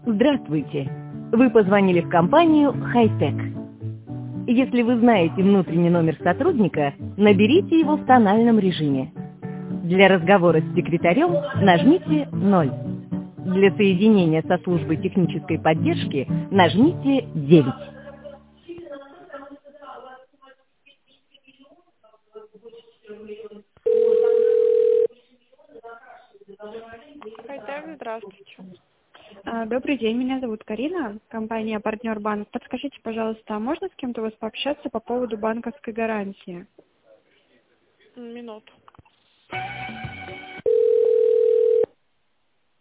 Здравствуйте! Вы позвонили в компанию «Хай-Тек». Если вы знаете внутренний номер сотрудника, наберите его в тональном режиме. Для разговора с секретарем нажмите 0. Для соединения со службой технической поддержки нажмите 9. Хай-Тек, здравствуйте. Добрый день, меня зовут Карина, компания «Партнер Банк». Подскажите, пожалуйста, а можно с кем-то у вас пообщаться по поводу банковской гарантии? Минуту.